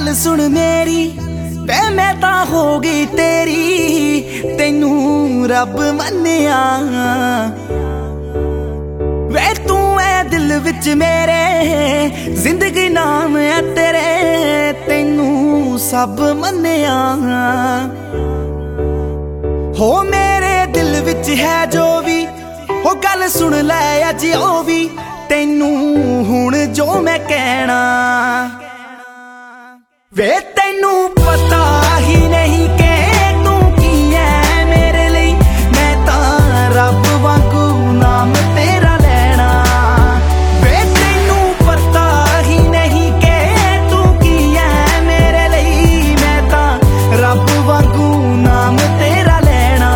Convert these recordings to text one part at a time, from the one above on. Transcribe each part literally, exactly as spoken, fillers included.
गल सुन मेरी वे मैं ता हो गई तेरी तैनू रब मन्निया वे तू है दिल विच मेरे जिंदगी नाम है तेरे तैनू सब मन्निया हो मेरे दिल विच है जो भी हो गल सुन लै अज ओ भी तैनू हुण जो मैं कहना वे तैनू पता ही नहीं के तू की है मेरे लिए मैं तां रब वांगू नाम तेरा लेना वे तैनू पता ही नहीं के तू की है मेरे लिए मैं तां रब वांगू नाम तेरा लेना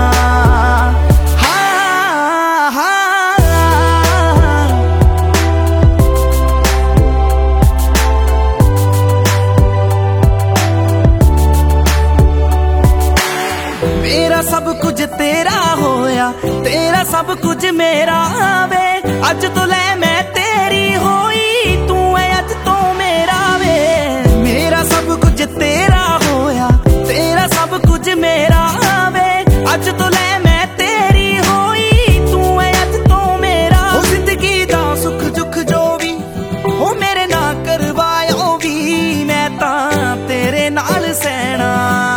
हाँ हाँ मेरा सब कुछ तेरा होया तेरा सब कुछ मेरा वे अज तो ले मैं तेरी होई तू है अज तो मेरा वे मेरा सब कुछ तेरा होया तेरा सब कुछ मेरा वे अज तो ले मैं तेरी होई तू है अज तो मेरा हो जिंदगी दा सुख दुख जो भी हो मेरे ना करवायो भी मैं तां तेरे नाल सहना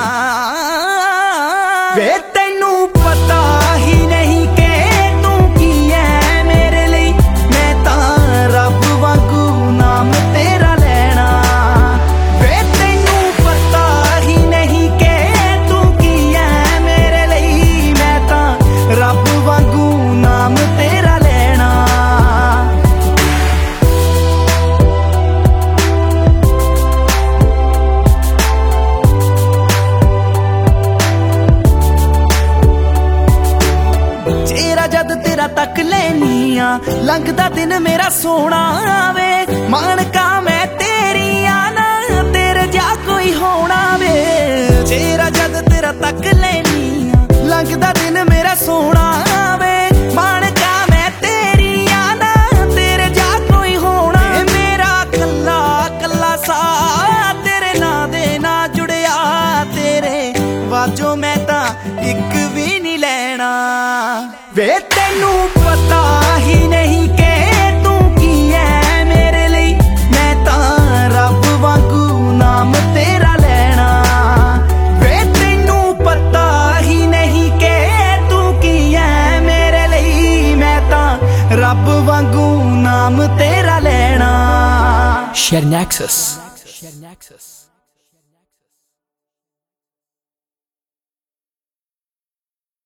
वे तैनू पता ही नहीं के तू की है मेरे लिए मैं तां रब वांगू नाम तेरा लेना वे तैनू पता ही नहीं के तू की है मेरे लिए मैं तां रब वांगू नाम तेरा लेना चेहरा जद तेरा तक लेनी आ लंघदा दिन मेरा सोना वे मानका मैं तेरी आना तेरे जा कोई होना वे चेहरा जद तेरा तक लेनी आ लंघदा दिन मेरा सोना वे मानका मैं तेरी आना तेरे जा कोई होना मेरा कल्ला कल्ला सा तेरे ना दे ना जुड़िया तेरे वाजो मैं तां इक भी नहीं लेना वे तैनू पता ही नहीं के तू की है मेरे लिए मैं तां रब वांगू नाम तेरा लेना वे तैनू पता ही नहीं के तू की है मेरे लिए मैं तां रब वांगू नाम तेरा लेना Share Nexus. Share Nexus.